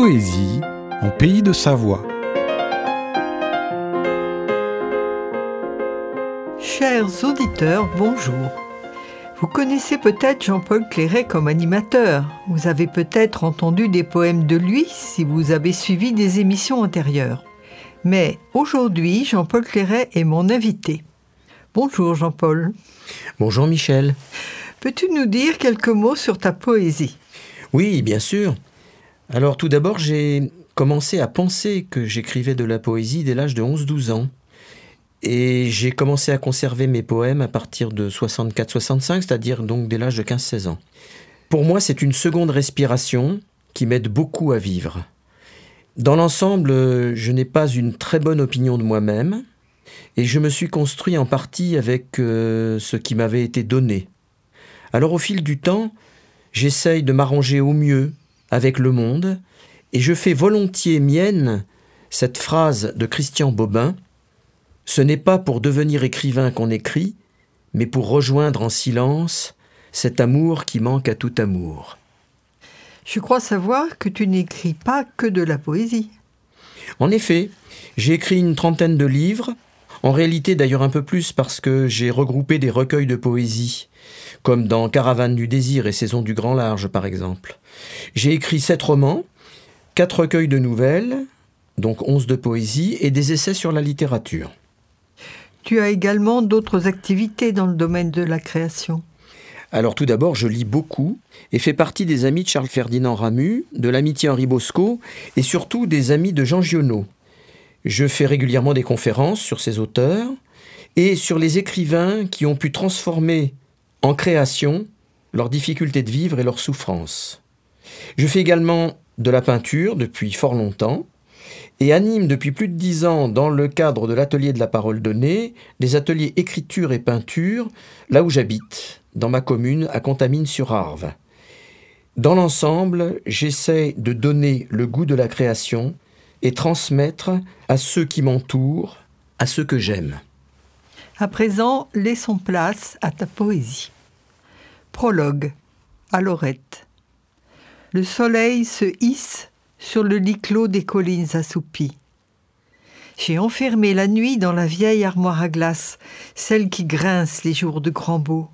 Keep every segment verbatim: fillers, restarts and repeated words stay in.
poésie en pays de Savoie. Chers auditeurs, bonjour. Vous connaissez peut-être Jean-Paul Clairet comme animateur. Vous avez peut-être entendu des poèmes de lui si vous avez suivi des émissions antérieures. Mais aujourd'hui, Jean-Paul Clairet est mon invité. Bonjour Jean-Paul. Bonjour Michel. Peux-tu nous dire quelques mots sur ta poésie ? Oui, bien sûr. Alors tout d'abord, j'ai commencé à penser que j'écrivais de la poésie dès l'âge de onze douze ans. Et j'ai commencé à conserver mes poèmes à partir de soixante-quatre soixante-cinq, c'est-à-dire donc dès l'âge de quinze seize ans. Pour moi, c'est une seconde respiration qui m'aide beaucoup à vivre. Dans l'ensemble, je n'ai pas une très bonne opinion de moi-même, et je me suis construit en partie avec euh, ce qui m'avait été donné. Alors au fil du temps, j'essaye de m'arranger au mieux avec le monde, et je fais volontiers mienne cette phrase de Christian Bobin: « Ce n'est pas pour devenir écrivain qu'on écrit, mais pour rejoindre en silence cet amour qui manque à tout amour. » Je crois savoir que tu n'écris pas que de la poésie. En effet, j'ai écrit une trentaine de livres, en réalité d'ailleurs un peu plus parce que j'ai regroupé des recueils de poésie, comme dans Caravane du désir et Saison du grand large par exemple. J'ai écrit sept romans, quatre recueils de nouvelles, donc onze de poésie, et des essais sur la littérature. Tu as également d'autres activités dans le domaine de la création. Alors tout d'abord, je lis beaucoup et fais partie des amis de Charles-Ferdinand Ramu, de l'amitié Henri Bosco et surtout des amis de Jean Giono. Je fais régulièrement des conférences sur ces auteurs et sur les écrivains qui ont pu transformer en création leurs difficultés de vivre et leurs souffrances. Je fais également de la peinture depuis fort longtemps et anime depuis plus de dix ans, dans le cadre de l'atelier de la parole donnée, des ateliers écriture et peinture, là où j'habite, dans ma commune, à Contamine-sur-Arve. Dans l'ensemble, j'essaie de donner le goût de la création et transmettre à ceux qui m'entourent, à ceux que j'aime. À présent, laissons place à ta poésie. Prologue, à Lorette. Le soleil se hisse sur le lit clos des collines assoupies. J'ai enfermé la nuit dans la vieille armoire à glace, celle qui grince les jours de grand beau.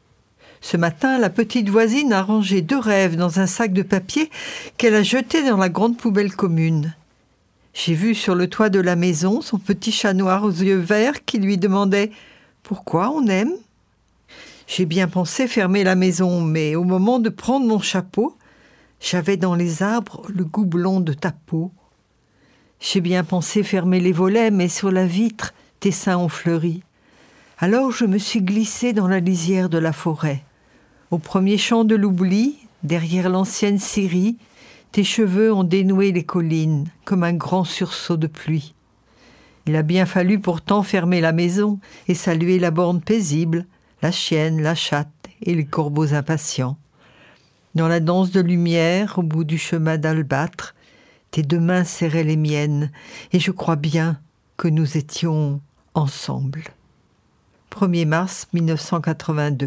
Ce matin, la petite voisine a rangé deux rêves dans un sac de papier qu'elle a jeté dans la grande poubelle commune. J'ai vu sur le toit de la maison son petit chat noir aux yeux verts qui lui demandait « Pourquoi on aime ?» J'ai bien pensé fermer la maison, mais au moment de prendre mon chapeau, j'avais dans les arbres le goût blond de ta peau. J'ai bien pensé fermer les volets, mais sur la vitre, tes seins ont fleuri. Alors je me suis glissée dans la lisière de la forêt. Au premier chant de l'oubli, derrière l'ancienne scierie, tes cheveux ont dénoué les collines, comme un grand sursaut de pluie. Il a bien fallu pourtant fermer la maison et saluer la borne paisible, la chienne, la chatte et les corbeaux impatients. Dans la danse de lumière, au bout du chemin d'albâtre, tes deux mains serraient les miennes, et je crois bien que nous étions ensemble. premier mars mille neuf cent quatre-vingt-deux.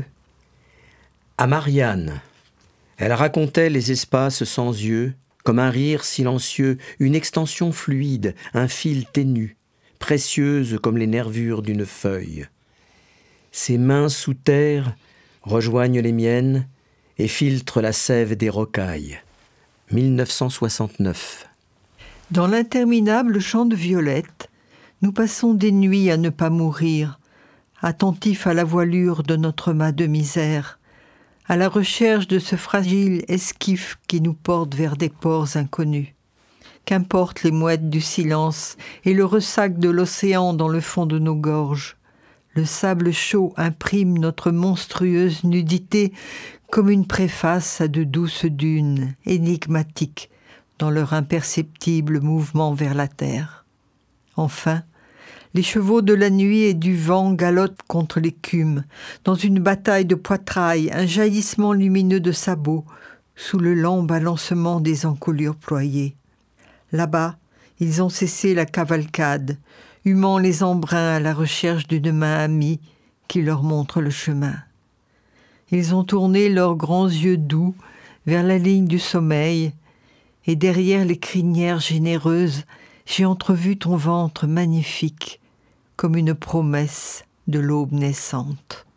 À Marianne, elle racontait les espaces sans yeux, comme un rire silencieux, une extension fluide, un fil ténu, précieuse comme les nervures d'une feuille. Ses mains sous terre rejoignent les miennes et filtrent la sève des rocailles. mille neuf cent soixante-neuf. Dans l'interminable champ de violettes, nous passons des nuits à ne pas mourir, attentifs à la voilure de notre mât de misère, à la recherche de ce fragile esquif qui nous porte vers des ports inconnus. Qu'importent les mouettes du silence et le ressac de l'océan dans le fond de nos gorges. Le sable chaud imprime notre monstrueuse nudité comme une préface à de douces dunes, énigmatiques dans leur imperceptible mouvement vers la terre. Enfin, les chevaux de la nuit et du vent galopent contre l'écume, dans une bataille de poitrail, un jaillissement lumineux de sabots, sous le lent balancement des encolures ployées. Là-bas, ils ont cessé la cavalcade, humant les embruns à la recherche d'une main amie qui leur montre le chemin. Ils ont tourné leurs grands yeux doux vers la ligne du sommeil et derrière les crinières généreuses, j'ai entrevu ton ventre magnifique, comme une promesse de l'aube naissante.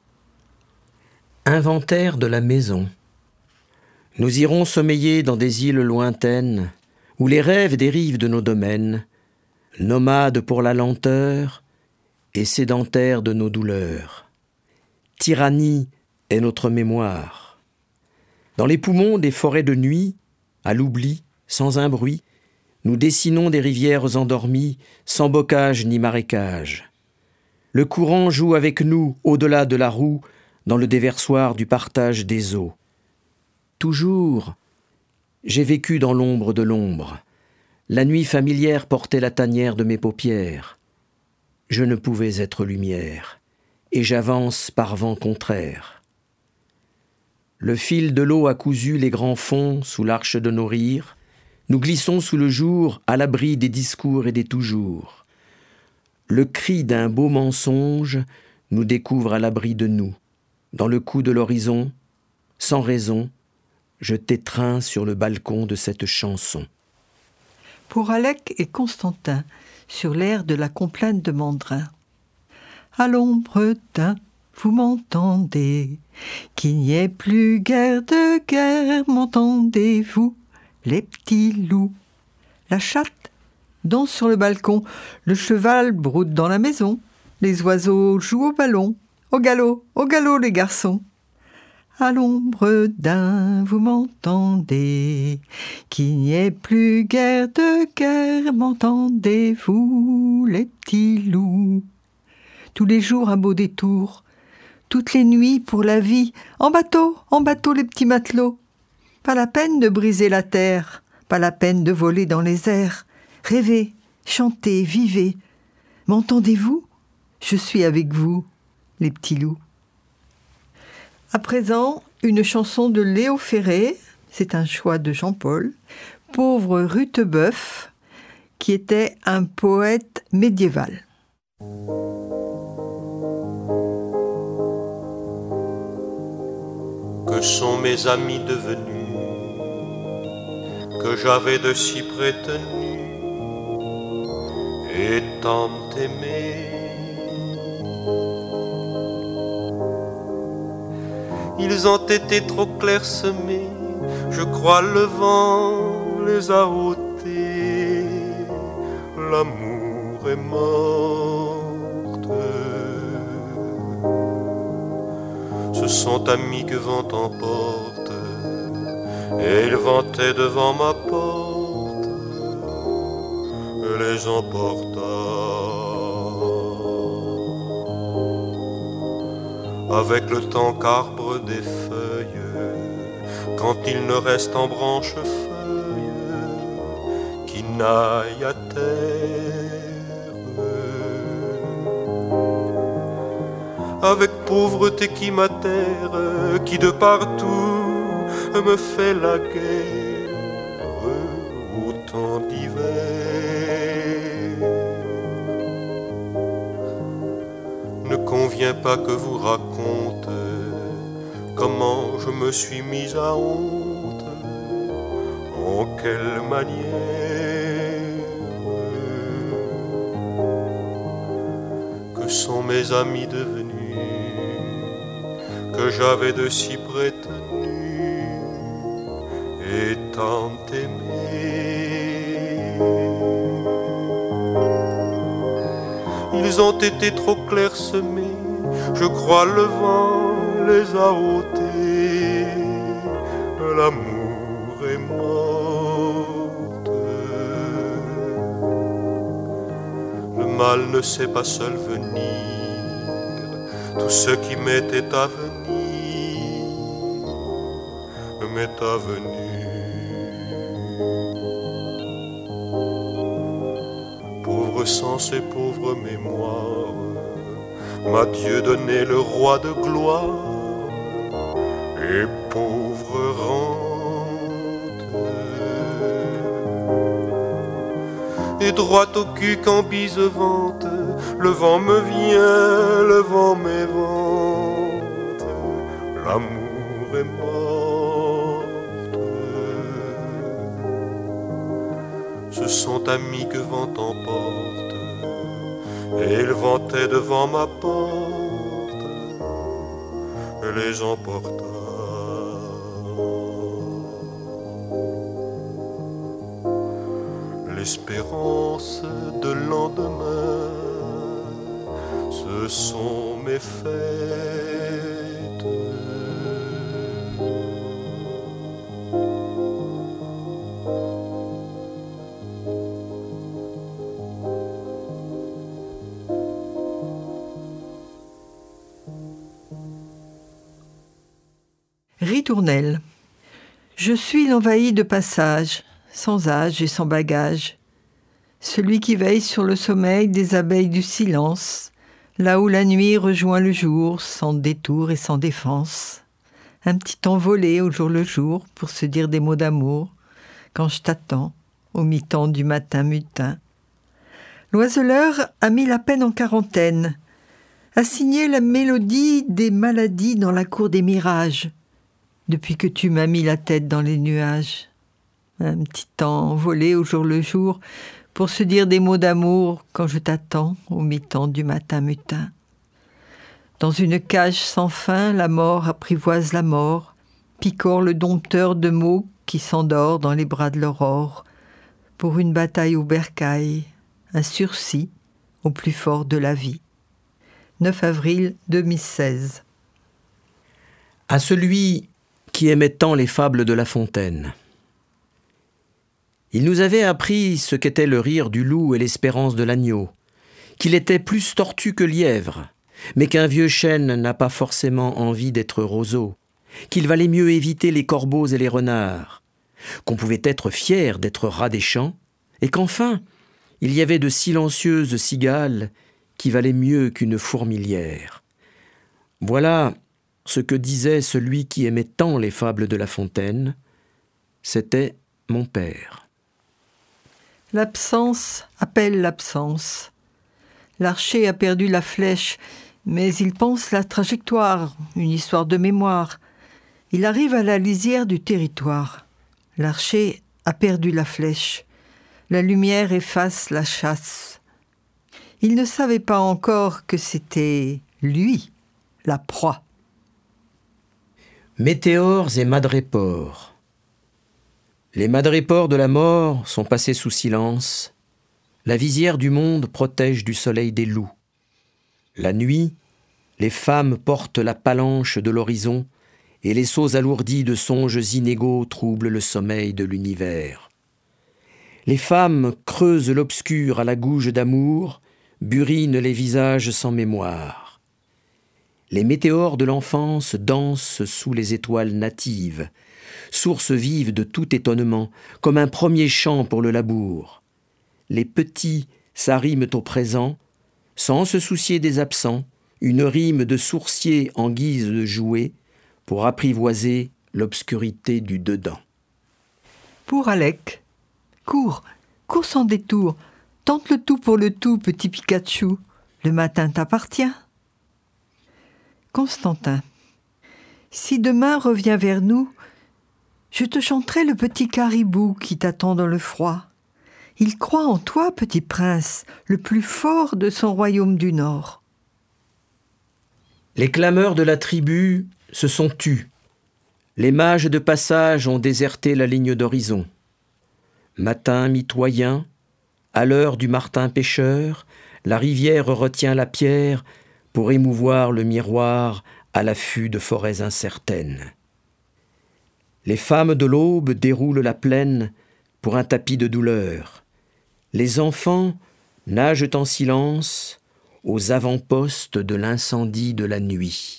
Inventaire de la maison. Nous irons sommeiller dans des îles lointaines, où les rêves dérivent de nos domaines, nomades pour la lenteur et sédentaires de nos douleurs. Tyrannie est notre mémoire. Dans les poumons des forêts de nuit, à l'oubli, sans un bruit, nous dessinons des rivières endormies, sans bocage ni marécage. Le courant joue avec nous, au-delà de la roue, dans le déversoir du partage des eaux. Toujours, j'ai vécu dans l'ombre de l'ombre. La nuit familière portait la tanière de mes paupières. Je ne pouvais être lumière, et j'avance par vent contraire. Le fil de l'eau a cousu les grands fonds sous l'arche de nos rires. Nous glissons sous le jour, à l'abri des discours et des toujours. Le cri d'un beau mensonge nous découvre à l'abri de nous. Dans le cou de l'horizon, sans raison, je t'étreins sur le balcon de cette chanson. Pour Alec et Constantin, sur l'air de la complainte de Mandrin. À l'ombre d'un, vous m'entendez, qu'il n'y ait plus guère de guerre, m'entendez-vous, les petits loups. La chatte danse sur le balcon, le cheval broude dans la maison, les oiseaux jouent au ballon, au galop, au galop les garçons. À l'ombre d'un, vous m'entendez, qu'il n'y ait plus guère de guerre, m'entendez-vous, les petits loups. Tous les jours un beau détour, toutes les nuits pour la vie, en bateau, en bateau les petits matelots. Pas la peine de briser la terre, pas la peine de voler dans les airs. Rêvez, chantez, vivez. M'entendez-vous ? Je suis avec vous, les petits loups. À présent, une chanson de Léo Ferré, c'est un choix de Jean-Paul, Pauvre Rutebeuf, qui était un poète médiéval. Que sont mes amis devenus, que j'avais de si près tenus, et tant aimés. Ils ont été trop clairsemés, je crois le vent les a ôtés. L'amour est morte. Ce sont amis que vent emporte, et ils vantaient devant ma porte, et les emporta. Avec le temps qu'arbre des feuilles, quand il ne reste en branche feuille qui n'aille à terre. Avec pauvreté qui m'atterre, qui de partout me fait la guerre, autant d'hiver. Ne convient pas que vous raconte comment je me suis mis à honte, en quelle manière. Que sont mes amis devenus, que j'avais de si près tenus, et tant aimés. Ils ont été trop clairsemés, je crois le vent les a ôtés. L'amour est morte. Le mal ne sait pas seul venir, tout ce qui m'était à venir m'est avenu. Pauvre sens et pauvre mémoire, m'a Dieu donné le roi de gloire, et pauvre rente. Et droit au cul quand bise vente, le vent me vient, le vent m'évente, l'amour est morte. se sont amis que vent emporte, et ils vantaient devant ma porte, et les emporta. L'espérance de lendemain, ce sont mes fêtes. Ritournelle. Je suis l'envahi de passage, sans âge et sans bagage, celui qui veille sur le sommeil des abeilles du silence, là où la nuit rejoint le jour, sans détour et sans défense. Un petit envolé au jour le jour pour se dire des mots d'amour, quand je t'attends, au mi-temps du matin mutin. L'oiseleur a mis la peine en quarantaine, a signé la mélodie des maladies dans la cour des mirages, depuis que tu m'as mis la tête dans les nuages. Un petit temps envolé au jour le jour pour se dire des mots d'amour quand je t'attends au mi-temps du matin mutin. Dans une cage sans fin, la mort apprivoise la mort, picore le dompteur de mots qui s'endort dans les bras de l'aurore, pour une bataille au bercail, un sursis au plus fort de la vie. neuf avril deux mille seize. À celui qui aimait tant les fables de La Fontaine. Il nous avait appris ce qu'était le rire du loup et l'espérance de l'agneau, qu'il était plus tortue que lièvre, mais qu'un vieux chêne n'a pas forcément envie d'être roseau, qu'il valait mieux éviter les corbeaux et les renards, qu'on pouvait être fier d'être rat des champs, et qu'enfin, il y avait de silencieuses cigales qui valaient mieux qu'une fourmilière. Voilà ce que disait celui qui aimait tant les fables de La Fontaine, c'était mon père. L'absence appelle l'absence. L'archer a perdu la flèche, mais il pense la trajectoire, une histoire de mémoire. Il arrive à la lisière du territoire. L'archer a perdu la flèche. La lumière efface la chasse. Il ne savait pas encore que c'était lui, la proie. Météores et madrépores. Les madrépores de la mort sont passés sous silence. La visière du monde protège du soleil des loups. La nuit, les femmes portent la palanche de l'horizon et les seaux alourdis de songes inégaux troublent le sommeil de l'univers. Les femmes creusent l'obscur à la gouge d'amour, burinent les visages sans mémoire. Les météores de l'enfance dansent sous les étoiles natives, source vive de tout étonnement, comme un premier chant pour le labour. Les petits s'arriment au présent, sans se soucier des absents, une rime de sourcier en guise de jouet, pour apprivoiser l'obscurité du dedans. Pour Alec, cours, cours sans détour, tente le tout pour le tout, petit Pikachu, le matin t'appartient. Constantin, si demain revient vers nous, je te chanterai le petit caribou qui t'attend dans le froid. Il croit en toi, petit prince, le plus fort de son royaume du Nord. Les clameurs de la tribu se sont tus. Les mages de passage ont déserté la ligne d'horizon. Matin mitoyen, à l'heure du martin pêcheur, la rivière retient la pierre pour émouvoir le miroir à l'affût de forêts incertaines. Les femmes de l'aube déroulent la plaine pour un tapis de douleur. Les enfants nagent en silence aux avant-postes de l'incendie de la nuit.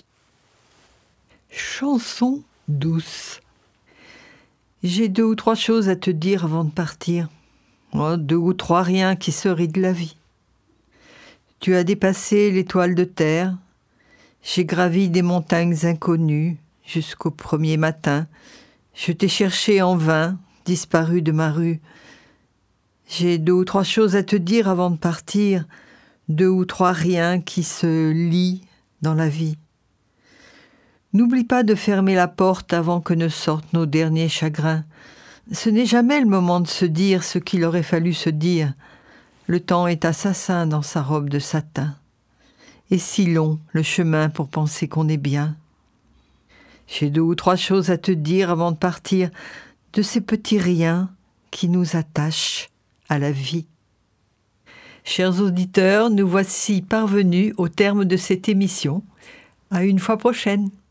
Chanson douce. J'ai deux ou trois choses à te dire avant de partir. Oh, deux ou trois rien qui se rit de la vie. Tu as dépassé l'étoile de terre. J'ai gravi des montagnes inconnues jusqu'au premier matin. Je t'ai cherché en vain, disparu de ma rue. J'ai deux ou trois choses à te dire avant de partir, deux ou trois riens qui se lient dans la vie. N'oublie pas de fermer la porte avant que ne sortent nos derniers chagrins. Ce n'est jamais le moment de se dire ce qu'il aurait fallu se dire. Le temps est assassin dans sa robe de satin. Et si long le chemin pour penser qu'on est bien. J'ai deux ou trois choses à te dire avant de partir, de ces petits riens qui nous attachent à la vie. Chers auditeurs, nous voici parvenus au terme de cette émission. À une fois prochaine.